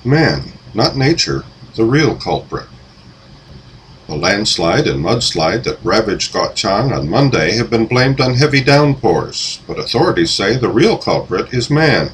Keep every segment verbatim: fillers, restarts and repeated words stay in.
Man, not nature, the real culprit. The landslide and mudslide that ravaged Gotchang on Monday have been blamed on heavy downpours, but authorities say the real culprit is man.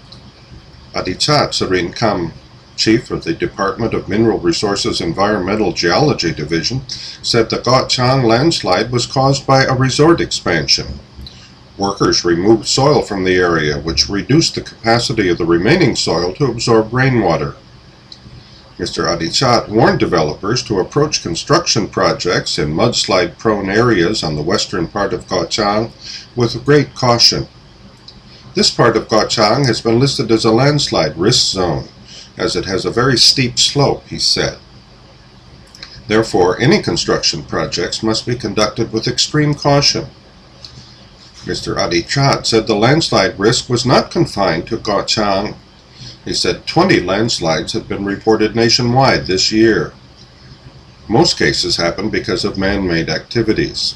Adichat Sarinkam, chief of the Department of Mineral Resources Environmental Geology Division, said the Gotchang landslide was caused by a resort expansion. Workers removed soil from the area, which reduced the capacity of the remaining soil to absorb rainwater. Mister Adichat warned developers to approach construction projects in mudslide-prone areas on the western part of Gotchang with great caution. This part of Gotchang has been listed as a landslide risk zone, as it has a very steep slope, he said. Therefore, any construction projects must be conducted with extreme caution. Mister Adichat said the landslide risk was not confined to Gotchang. He said twenty landslides had been reported nationwide this year. Most cases happen because of man-made activities.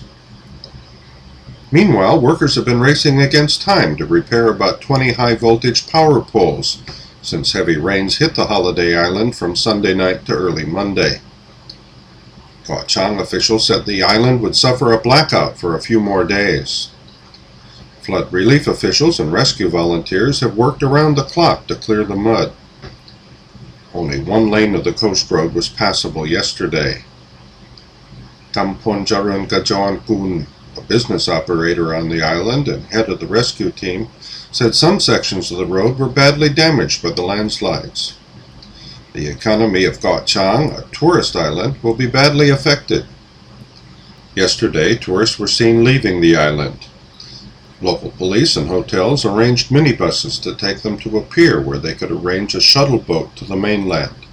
Meanwhile, workers have been racing against time to repair about twenty high-voltage power poles since heavy rains hit the holiday island from Sunday night to early Monday. Gotchang officials said the island would suffer a blackout for a few more days. Flood relief officials and rescue volunteers have worked around the clock to clear the mud. Only one lane of the coast road was passable yesterday. Kamponjarun Gajon Kun, a business operator on the island and head of the rescue team, said some sections of the road were badly damaged by the landslides. The economy of Gotchang, a tourist island, will be badly affected. Yesterday, tourists were seen leaving the island. Local police and hotels arranged minibuses to take them to a pier where they could arrange a shuttle boat to the mainland.